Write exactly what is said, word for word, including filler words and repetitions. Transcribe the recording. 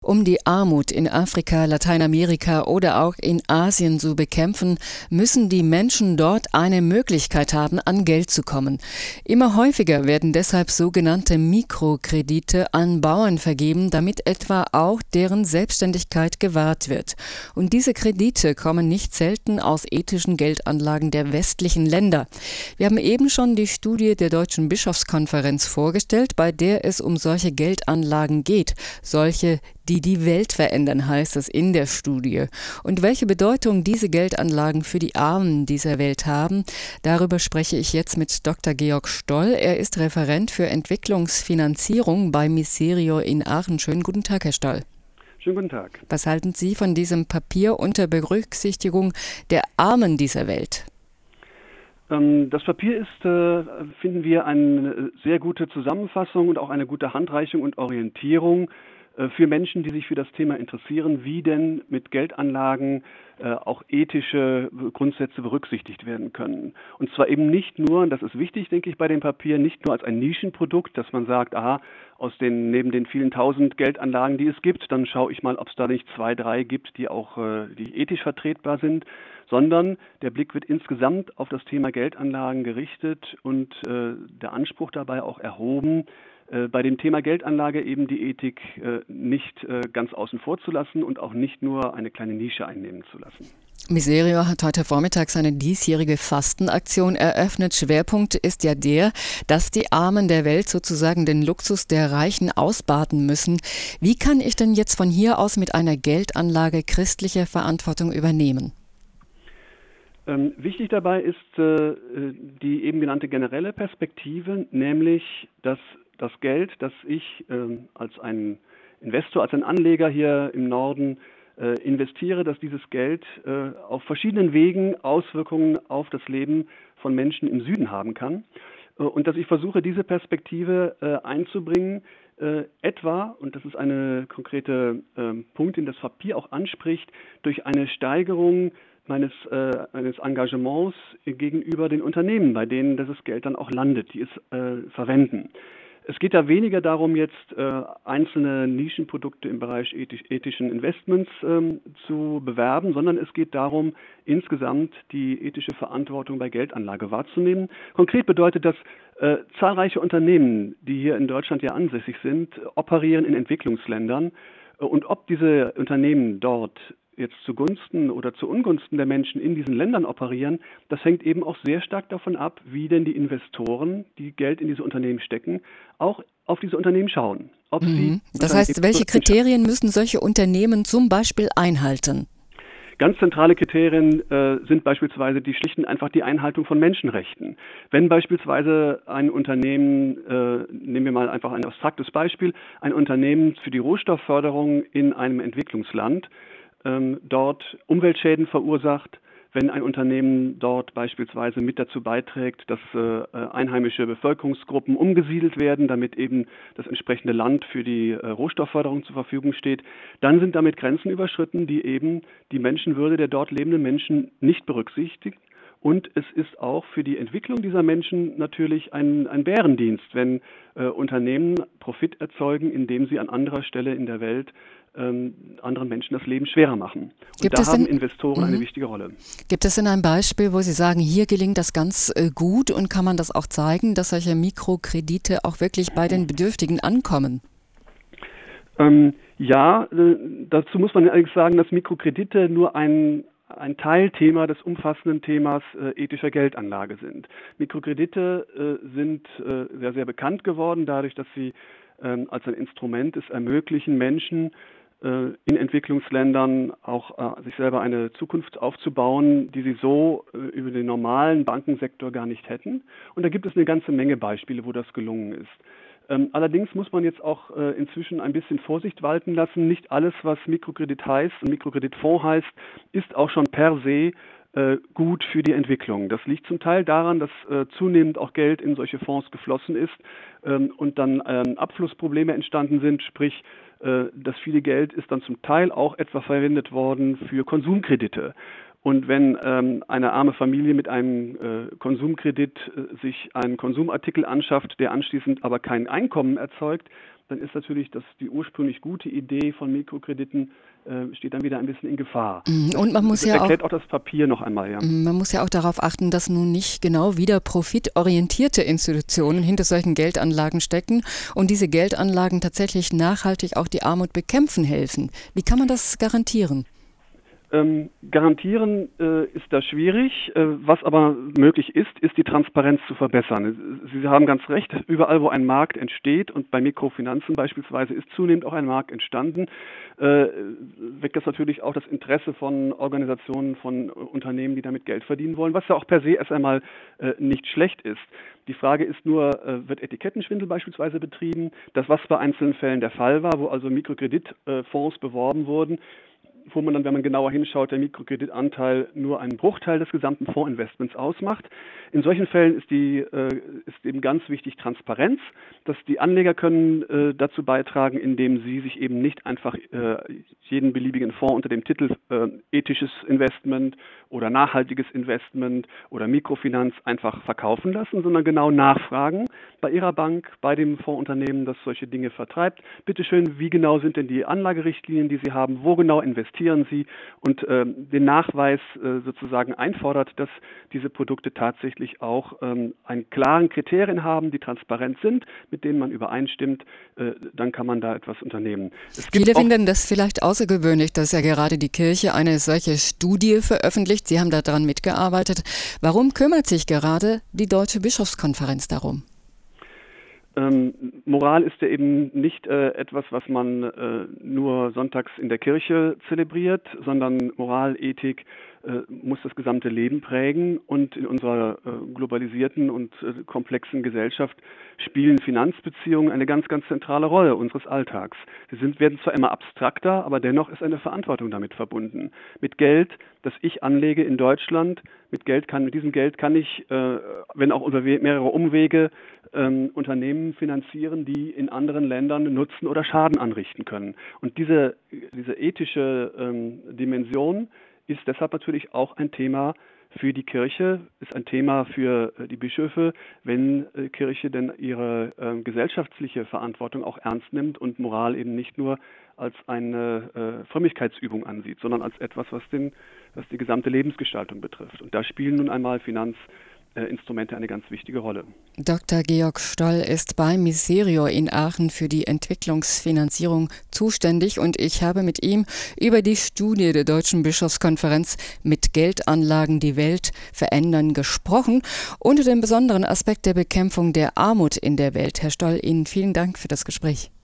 Um die Armut in Afrika, Lateinamerika oder auch in Asien zu bekämpfen, müssen die Menschen dort eine Möglichkeit haben, an Geld zu kommen. Immer häufiger werden deshalb sogenannte Mikrokredite an Bauern vergeben, damit etwa auch deren Selbstständigkeit gewahrt wird. Und diese Kredite kommen nicht selten aus ethischen Geldanlagen der westlichen Länder. Wir haben eben schon die Studie der Deutschen Bischofskonferenz vorgestellt, bei der es um solche Geldanlagen geht. Solche, die die Welt verändern, heißt es in der Studie. Und welche Bedeutung diese Geldanlagen für die Armen dieser Welt haben, darüber spreche ich jetzt mit Doktor Georg Stoll. Er ist Referent für Entwicklungsfinanzierung bei Miserio in Aachen. Schönen guten Tag, Herr Stoll. Schönen guten Tag. Was halten Sie von diesem Papier unter Berücksichtigung der Armen dieser Welt? Das Papier ist, äh, finden wir, eine sehr gute Zusammenfassung und auch eine gute Handreichung und Orientierung äh, für Menschen, die sich für das Thema interessieren, wie denn mit Geldanlagen äh, auch ethische Grundsätze berücksichtigt werden können. Und zwar eben nicht nur, und das ist wichtig, denke ich, bei dem Papier, nicht nur als ein Nischenprodukt, dass man sagt, aha, aus den, neben den vielen tausend Geldanlagen, die es gibt, dann schaue ich mal, ob es da nicht zwei, drei gibt, die auch äh, die ethisch vertretbar sind, sondern der Blick wird insgesamt auf das Thema Geldanlagen gerichtet und äh, der Anspruch dabei auch erhoben, äh, bei dem Thema Geldanlage eben die Ethik äh, nicht äh, ganz außen vor zu lassen und auch nicht nur eine kleine Nische einnehmen zu lassen. Miserio hat heute Vormittag seine diesjährige Fastenaktion eröffnet. Schwerpunkt ist ja der, dass die Armen der Welt sozusagen den Luxus der Reichen ausbaden müssen. Wie kann ich denn jetzt von hier aus mit einer Geldanlage christliche Verantwortung übernehmen? Ähm, wichtig dabei ist äh, die eben genannte generelle Perspektive, nämlich dass das Geld, das ich äh, als ein Investor, als ein Anleger hier im Norden äh, investiere, dass dieses Geld äh, auf verschiedenen Wegen Auswirkungen auf das Leben von Menschen im Süden haben kann. Äh, und dass ich versuche, diese Perspektive äh, einzubringen, äh, etwa, und das ist ein konkreter äh, Punkt, den das Papier auch anspricht, durch eine Steigerung meines, äh, meines Engagements gegenüber den Unternehmen, bei denen dieses Geld dann auch landet, die es äh, verwenden. Es geht da weniger darum, jetzt äh, einzelne Nischenprodukte im Bereich ethisch, ethischen Investments ähm, zu bewerben, sondern es geht darum, insgesamt die ethische Verantwortung bei Geldanlage wahrzunehmen. Konkret bedeutet das, äh, zahlreiche Unternehmen, die hier in Deutschland ja ansässig sind, operieren in Entwicklungsländern. Und ob diese Unternehmen dort jetzt zugunsten oder zu Ungunsten der Menschen in diesen Ländern operieren, das hängt eben auch sehr stark davon ab, wie denn die Investoren, die Geld in diese Unternehmen stecken, auch auf diese Unternehmen schauen. Ob mhm. sie das heißt, welche Kriterien müssen solche Unternehmen zum Beispiel einhalten? Ganz zentrale Kriterien äh, sind beispielsweise die schlichten einfach die Einhaltung von Menschenrechten. Wenn beispielsweise ein Unternehmen, äh, nehmen wir mal einfach ein abstraktes Beispiel, ein Unternehmen für die Rohstoffförderung in einem Entwicklungsland ähm, dort Umweltschäden verursacht, wenn ein Unternehmen dort beispielsweise mit dazu beiträgt, dass äh, einheimische Bevölkerungsgruppen umgesiedelt werden, damit eben das entsprechende Land für die äh, Rohstoffförderung zur Verfügung steht, dann sind damit Grenzen überschritten, die eben die Menschenwürde der dort lebenden Menschen nicht berücksichtigt. Und es ist auch für die Entwicklung dieser Menschen natürlich ein, ein Bärendienst, wenn äh, Unternehmen Profit erzeugen, indem sie an anderer Stelle in der Welt ähm, anderen Menschen das Leben schwerer machen. Und Gibt da es haben denn, Investoren mh. eine wichtige Rolle. Gibt es denn ein Beispiel, wo Sie sagen, hier gelingt das ganz äh, gut und kann man das auch zeigen, dass solche Mikrokredite auch wirklich bei den Bedürftigen ankommen? Ähm, ja, äh, dazu muss man allerdings sagen, dass Mikrokredite nur ein ein Teilthema des umfassenden Themas äh, ethischer Geldanlage sind. Mikrokredite äh, sind äh, sehr, sehr bekannt geworden, dadurch, dass sie ähm, als ein Instrument es ermöglichen, Menschen äh, in Entwicklungsländern auch äh, sich selber eine Zukunft aufzubauen, die sie so äh, über den normalen Bankensektor gar nicht hätten. Und da gibt es eine ganze Menge Beispiele, wo das gelungen ist. Ähm, allerdings muss man jetzt auch äh, inzwischen ein bisschen Vorsicht walten lassen. Nicht alles, was Mikrokredit heißt und Mikrokreditfonds heißt, ist auch schon per se äh, gut für die Entwicklung. Das liegt zum Teil daran, dass äh, zunehmend auch Geld in solche Fonds geflossen ist ähm, und dann ähm, Abflussprobleme entstanden sind, sprich äh, das viele Geld ist dann zum Teil auch etwa verwendet worden für Konsumkredite. Und wenn ähm, eine arme Familie mit einem äh, Konsumkredit äh, sich einen Konsumartikel anschafft, der anschließend aber kein Einkommen erzeugt, dann ist natürlich das, die ursprünglich gute Idee von Mikrokrediten äh, steht dann wieder ein bisschen in Gefahr. Und man muss das ja erklärt auch, auch das Papier noch einmal. Ja. Man muss ja auch darauf achten, dass nun nicht genau wieder profitorientierte Institutionen hinter solchen Geldanlagen stecken und diese Geldanlagen tatsächlich nachhaltig auch die Armut bekämpfen helfen. Wie kann man das garantieren? Ähm, garantieren äh, ist da schwierig. Äh, was aber möglich ist, ist die Transparenz zu verbessern. Sie haben ganz recht, überall wo ein Markt entsteht und bei Mikrofinanzen beispielsweise ist zunehmend auch ein Markt entstanden, äh, weckt das natürlich auch das Interesse von Organisationen, von Unternehmen, die damit Geld verdienen wollen, was ja auch per se erst einmal äh, nicht schlecht ist. Die Frage ist nur, äh, wird Etikettenschwindel beispielsweise betrieben? Das, was bei einzelnen Fällen der Fall war, wo also Mikrokreditfonds beworben wurden, wo man dann, wenn man genauer hinschaut, der Mikrokreditanteil nur einen Bruchteil des gesamten Fondsinvestments ausmacht. In solchen Fällen ist, die, äh, ist eben ganz wichtig Transparenz, dass die Anleger können äh, dazu beitragen, indem sie sich eben nicht einfach äh, jeden beliebigen Fonds unter dem Titel äh, ethisches Investment oder nachhaltiges Investment oder Mikrofinanz einfach verkaufen lassen, sondern genau nachfragen bei ihrer Bank, bei dem Fondsunternehmen, das solche Dinge vertreibt. Bitte schön, wie genau sind denn die Anlagerichtlinien, die Sie haben, wo genau investieren Sie und äh, den Nachweis äh, sozusagen einfordert, dass diese Produkte tatsächlich auch ähm, einen klaren Kriterien haben, die transparent sind, mit denen man übereinstimmt, äh, dann kann man da etwas unternehmen. Es Viele finden das vielleicht außergewöhnlich, dass ja gerade die Kirche eine solche Studie veröffentlicht. Sie haben daran mitgearbeitet. Warum kümmert sich gerade die Deutsche Bischofskonferenz darum? Ähm, Moral ist ja eben nicht äh, etwas, was man äh, nur sonntags in der Kirche zelebriert, sondern Moral, Ethik äh, muss das gesamte Leben prägen und in unserer äh, globalisierten und äh, komplexen Gesellschaft spielen Finanzbeziehungen eine ganz, ganz zentrale Rolle unseres Alltags. Sie sind, werden zwar immer abstrakter, aber dennoch ist eine Verantwortung damit verbunden. Mit Geld, das ich anlege in Deutschland, mit Geld kann, mit diesem Geld kann ich, äh, wenn auch über mehrere Umwege, ähm, Unternehmen finanzieren, die in anderen Ländern Nutzen oder Schaden anrichten können. Und diese, diese ethische ähm, Dimension ist deshalb natürlich auch ein Thema für die Kirche, ist ein Thema für die Bischöfe, wenn äh, Kirche denn ihre äh, gesellschaftliche Verantwortung auch ernst nimmt und Moral eben nicht nur als eine äh, Frömmigkeitsübung ansieht, sondern als etwas, was, den, was die gesamte Lebensgestaltung betrifft. Und da spielen nun einmal Finanzinstrumente eine ganz wichtige Rolle. Doktor Georg Stoll ist bei Miserio in Aachen für die Entwicklungsfinanzierung zuständig und ich habe mit ihm über die Studie der Deutschen Bischofskonferenz mit Geldanlagen die Welt verändern gesprochen, unter dem besonderen Aspekt der Bekämpfung der Armut in der Welt. Herr Stoll, Ihnen vielen Dank für das Gespräch.